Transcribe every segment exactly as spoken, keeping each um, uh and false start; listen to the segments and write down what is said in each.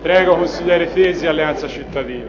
Prego, consigliere Fesi, Alleanza Cittadina.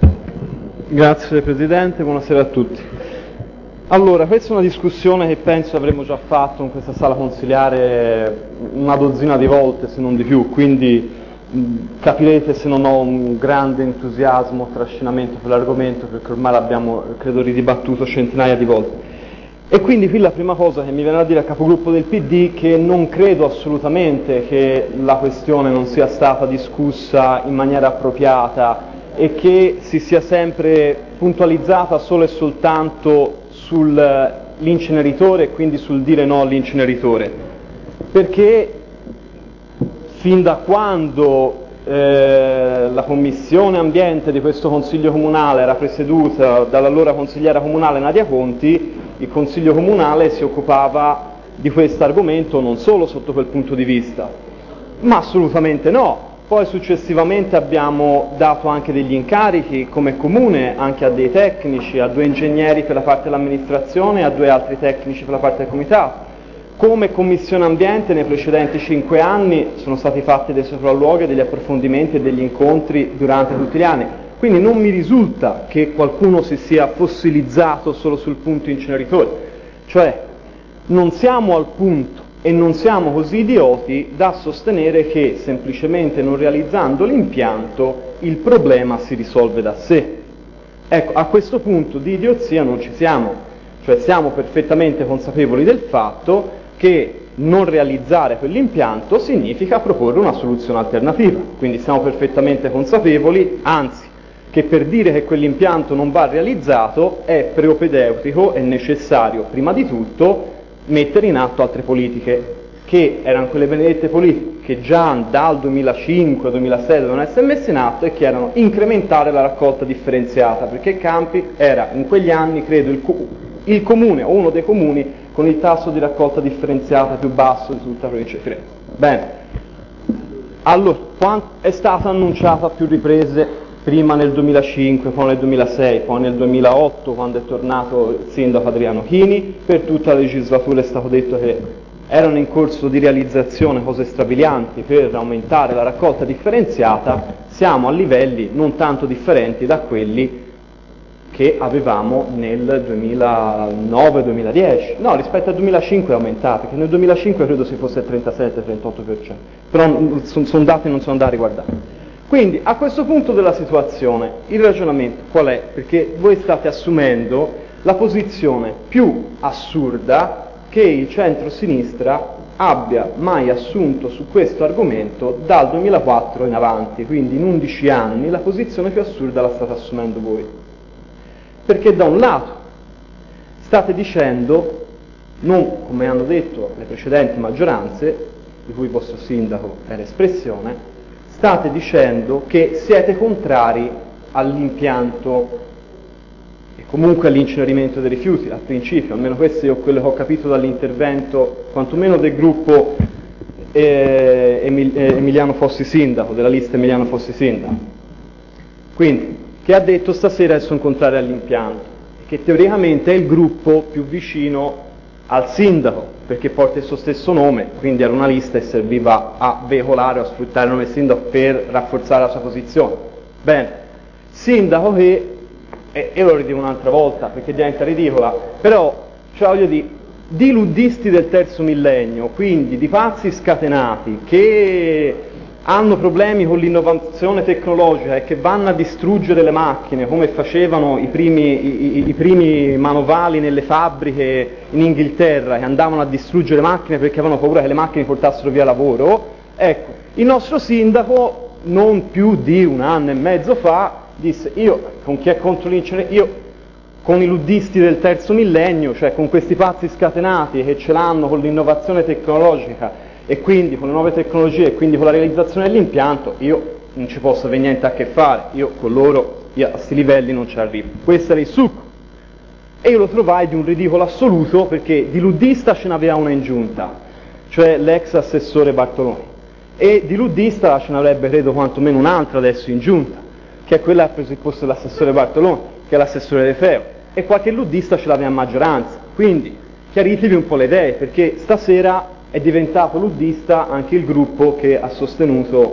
Grazie Presidente, buonasera a tutti. Allora, questa è una discussione che penso avremmo già fatto in questa sala consiliare una dozzina di volte, se non di più, quindi mh, capirete se non ho un grande entusiasmo, trascinamento per l'argomento, perché ormai l'abbiamo, credo, ridibattuto centinaia di volte. E quindi qui la prima cosa che mi viene da dire al capogruppo del P D è che non credo assolutamente che la questione non sia stata discussa in maniera appropriata e che si sia sempre puntualizzata solo e soltanto sull'inceneritore e quindi sul dire no all'inceneritore, perché fin da quando eh, la Commissione Ambiente di questo Consiglio Comunale era presieduta dall'allora consigliera comunale Nadia Conti, il Consiglio Comunale si occupava di questo argomento non solo sotto quel punto di vista, ma assolutamente no. Poi successivamente abbiamo dato anche degli incarichi come comune anche a dei tecnici, a due ingegneri per la parte dell'amministrazione e a due altri tecnici per la parte del comitato. Come Commissione Ambiente nei precedenti cinque anni sono stati fatti dei sopralluoghi, degli approfondimenti e degli incontri durante tutti gli anni. Quindi non mi risulta che qualcuno si sia fossilizzato solo sul punto inceneritore, cioè non siamo al punto e non siamo così idioti da sostenere che semplicemente non realizzando l'impianto il problema si risolve da sé. Ecco, a questo punto di idiozia non ci siamo, cioè siamo perfettamente consapevoli del fatto che non realizzare quell'impianto significa proporre una soluzione alternativa, quindi siamo perfettamente consapevoli, anzi, che per dire che quell'impianto non va realizzato è preopedeutico e necessario, prima di tutto, mettere in atto altre politiche, che erano quelle benedette politiche che già dal duemilacinque duemilasei dovevano essere messe in atto e che erano incrementare la raccolta differenziata, perché Campi era in quegli anni, credo, il, il comune o uno dei comuni con il tasso di raccolta differenziata più basso di tutta la provincia di Firenze. Bene, allora, è stata annunciata a più riprese, prima nel duemilacinque, poi nel duemilasei, poi nel duemilaotto quando è tornato il sindaco Adriano Chini, per tutta la legislatura è stato detto che erano in corso di realizzazione cose strabilianti per aumentare la raccolta differenziata, siamo a livelli non tanto differenti da quelli che avevamo nel duemilanove duemiladieci, no, rispetto al duemilacinque è aumentato, perché nel duemilacinque credo si fosse il trentasette trentotto per cento, però sono son dati che non sono da riguardare. Quindi a questo punto della situazione il ragionamento qual è? Perché voi state assumendo la posizione più assurda che il centro-sinistra abbia mai assunto su questo argomento dal duemilaquattro in avanti, quindi in undici anni la posizione più assurda la state assumendo voi. Perché da un lato state dicendo, non come hanno detto le precedenti maggioranze, di cui il vostro sindaco è l'espressione, state dicendo che siete contrari all'impianto e comunque all'incenerimento dei rifiuti, al principio, almeno questo è quello che ho capito dall'intervento, quantomeno del gruppo eh, Emil, eh, Emiliano Fossi Sindaco, della lista Emiliano Fossi Sindaco. Quindi, che ha detto stasera sono contrari all'impianto, che teoricamente è il gruppo più vicino al sindaco, perché porta il suo stesso nome, quindi era una lista e serviva a veicolare o a sfruttare il nome del sindaco per rafforzare la sua posizione. Bene, sindaco che, e io lo ridico un'altra volta perché diventa ridicola, però, cioè voglio dire, di luddisti del terzo millennio, quindi di pazzi scatenati che hanno problemi con l'innovazione tecnologica e che vanno a distruggere le macchine come facevano i primi, i, i primi manovali nelle fabbriche in Inghilterra, che andavano a distruggere le macchine perché avevano paura che le macchine portassero via lavoro. Ecco, il nostro sindaco non più di un anno e mezzo fa disse: io con chi è contro l'inceneritore, io con i luddisti del terzo millennio, cioè con questi pazzi scatenati che ce l'hanno con l'innovazione tecnologica e quindi con le nuove tecnologie e quindi con la realizzazione dell'impianto, io non ci posso avere niente a che fare, io con loro io a questi livelli non ci arrivo. Questo era il succo. E io lo trovai di un ridicolo assoluto, perché di luddista ce n'aveva una in giunta, cioè l'ex assessore Bartoloni, e di luddista ce n'avrebbe credo quantomeno un'altra adesso in giunta, che è quella che ha preso il posto dell'assessore Bartoloni, che è l'assessore De Feo, e qualche luddista ce l'aveva a maggioranza. Quindi chiaritevi un po' le idee, perché stasera è diventato luddista anche il gruppo che ha sostenuto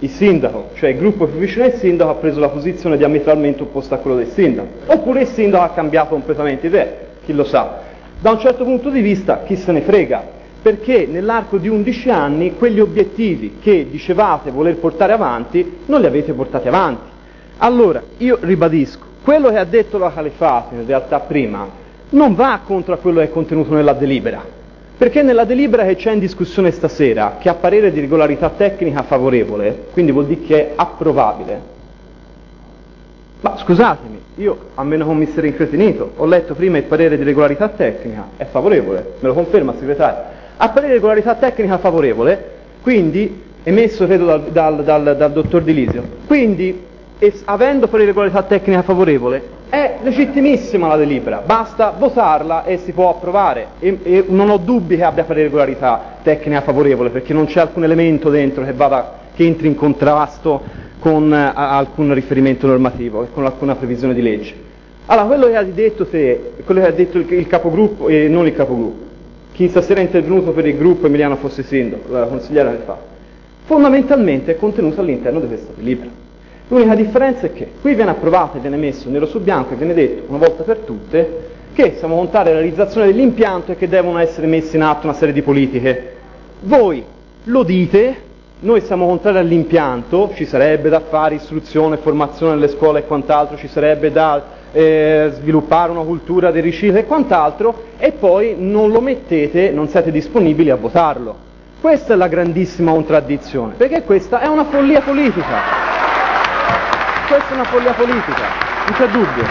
il sindaco, cioè il gruppo più vicino al sindaco, ha preso la posizione diametralmente opposta a quello del sindaco, oppure il sindaco ha cambiato completamente idea, chi lo sa. Da un certo punto di vista chi se ne frega, perché nell'arco di undici anni quegli obiettivi che dicevate voler portare avanti non li avete portati avanti. Allora, io ribadisco, quello che ha detto la Calefati in realtà prima non va contro a quello che è contenuto nella delibera, perché nella delibera che c'è in discussione stasera, che ha parere di regolarità tecnica favorevole, quindi vuol dire che è approvabile. Ma scusatemi, io, a meno che non mi sia rincretinito, ho letto prima il parere di regolarità tecnica, è favorevole, me lo conferma segretario. A parere di regolarità tecnica favorevole, quindi, emesso credo dal, dal, dal, dal dottor Di Lisio, quindi, es, avendo parere di regolarità tecnica favorevole, è legittimissima la delibera, basta votarla e si può approvare, e, e non ho dubbi che abbia parere di regolarità tecnica favorevole, perché non c'è alcun elemento dentro che, vada, che entri in contrasto con a, alcun riferimento normativo, con alcuna previsione di legge. Allora, quello che hai detto te, quello che ha detto il, il capogruppo, e eh, non il capogruppo, chi stasera è intervenuto per il gruppo Emiliano Fossi Sindaco, la consigliera che fa, fondamentalmente è contenuto all'interno di questa delibera. L'unica differenza è che qui viene approvato e viene messo nero su bianco e viene detto una volta per tutte che siamo volontari alla realizzazione dell'impianto e che devono essere messe in atto una serie di politiche. Voi lo dite, noi siamo contrari all'impianto, ci sarebbe da fare istruzione, formazione nelle scuole e quant'altro, ci sarebbe da eh, sviluppare una cultura del riciclo e quant'altro, e poi non lo mettete, non siete disponibili a votarlo. Questa è la grandissima contraddizione, perché questa è una follia politica. Questa è una follia politica, non c'è dubbio.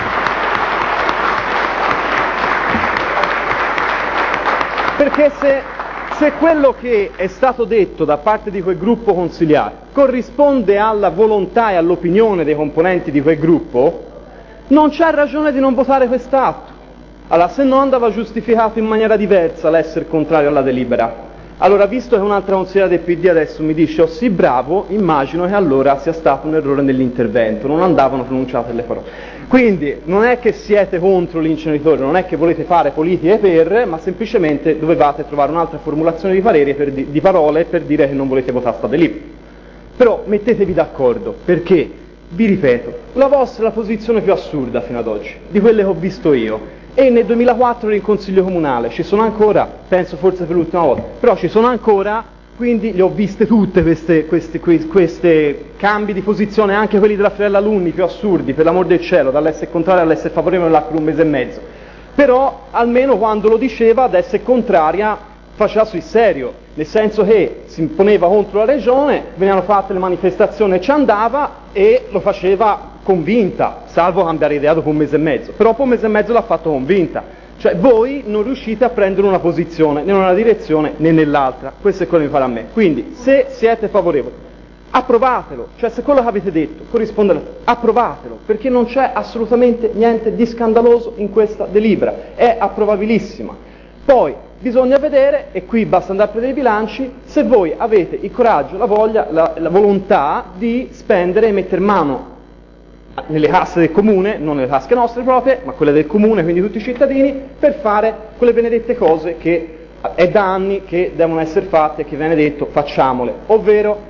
Perché se, se quello che è stato detto da parte di quel gruppo consiliare corrisponde alla volontà e all'opinione dei componenti di quel gruppo, non c'è ragione di non votare quest'atto. Allora, se no andava giustificato in maniera diversa l'essere contrario alla delibera. Allora, visto che un'altra consigliera del P D adesso mi dice oh sì bravo, immagino che allora sia stato un errore nell'intervento, non andavano pronunciate le parole. Quindi non è che siete contro l'inceneritore, non è che volete fare politiche per, ma semplicemente dovevate trovare un'altra formulazione di, pareri per di, di parole per dire che non volete votare sta delibera. Però mettetevi d'accordo, perché, vi ripeto, la vostra è la posizione più assurda fino ad oggi, di quelle che ho visto io. E nel duemilaquattro ero in consiglio comunale, ci sono ancora, penso forse per l'ultima volta, però ci sono ancora, quindi le ho viste tutte queste, queste, queste, queste cambi di posizione, anche quelli della Fiorella Alunni più assurdi, per l'amor del cielo, dall'essere contraria all'essere favorevole là per un mese e mezzo. Però almeno quando lo diceva ad essere contraria faceva sul serio, nel senso che si imponeva contro la regione, venivano fatte le manifestazioni e ci andava e lo faceva convinta, salvo cambiare idea dopo un mese e mezzo, però dopo un mese e mezzo l'ha fatto convinta, cioè voi non riuscite a prendere una posizione né in una direzione né nell'altra, questo è quello che mi pare a me. Quindi se siete favorevoli, approvatelo, cioè se quello che avete detto corrisponde alla... approvatelo, perché non c'è assolutamente niente di scandaloso in questa delibera, è approvabilissima. Poi bisogna vedere, e qui basta andare a prendere i bilanci, se voi avete il coraggio, la voglia, la, la volontà di spendere e mettere mano nelle casse del comune, non nelle tasche nostre proprie, ma quelle del comune, quindi tutti i cittadini, per fare quelle benedette cose che è da anni che devono essere fatte e che viene detto facciamole, ovvero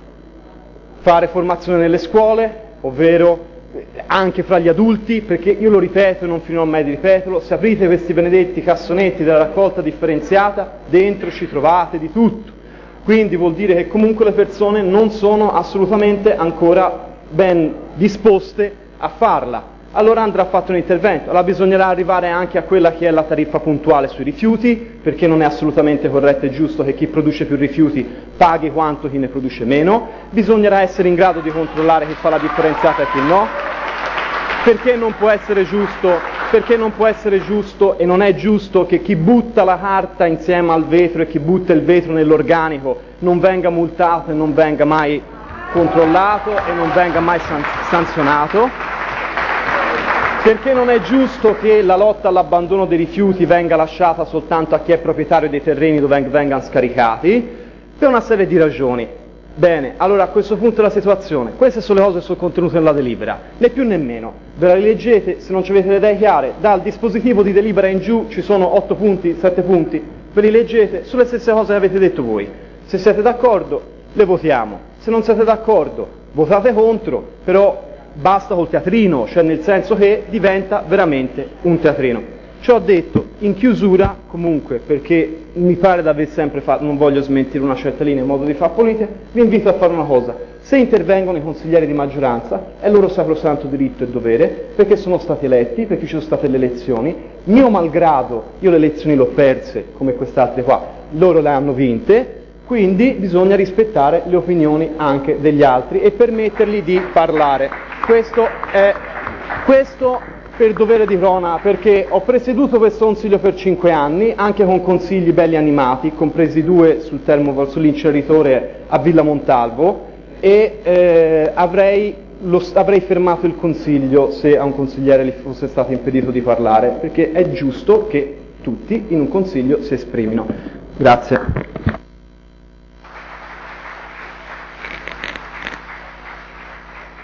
fare formazione nelle scuole, ovvero anche fra gli adulti, perché io lo ripeto e non finirò mai di ripeterlo, se aprite questi benedetti cassonetti della raccolta differenziata, dentro ci trovate di tutto, quindi vuol dire che comunque le persone non sono assolutamente ancora ben disposte a farla, allora andrà fatto un intervento. Allora bisognerà arrivare anche a quella che è la tariffa puntuale sui rifiuti, perché non è assolutamente corretto e giusto che chi produce più rifiuti paghi quanto chi ne produce meno, bisognerà essere in grado di controllare chi fa la differenziata e chi no, perché non può essere giusto, perché non può essere giusto e non è giusto che chi butta la carta insieme al vetro e chi butta il vetro nell'organico non venga multato e non venga mai controllato e non venga mai sanzionato, perché non è giusto che la lotta all'abbandono dei rifiuti venga lasciata soltanto a chi è proprietario dei terreni dove vengano scaricati, per una serie di ragioni. Bene, allora a questo punto della situazione, queste sono le cose che sono contenute nella delibera, né più né meno, ve la rileggete, se non ci avete le idee chiare, dal dispositivo di delibera in giù ci sono otto punti, sette punti, ve li leggete sulle stesse cose che avete detto voi, se siete d'accordo le votiamo, Se non siete d'accordo, votate contro, però basta col teatrino, cioè nel senso che diventa veramente un teatrino. Ciò detto, in chiusura, comunque, perché mi pare di aver sempre fatto, non voglio smentire una certa linea, modo di fare politica, vi invito a fare una cosa: se intervengono i consiglieri di maggioranza, è loro sacrosanto diritto e dovere, perché sono stati eletti, perché ci sono state le elezioni, mio malgrado, io le elezioni le ho perse, come quest'altre qua, loro le hanno vinte, quindi bisogna rispettare le opinioni anche degli altri e permettergli di parlare. Questo è questo per dovere di cronaca, perché ho presieduto questo consiglio per cinque anni, anche con consigli belli animati, compresi due sul termo, sull'inceneritore a Villa Montalvo, e eh, avrei, lo, avrei fermato il consiglio se a un consigliere gli fosse stato impedito di parlare, perché è giusto che tutti in un consiglio si esprimino. Grazie.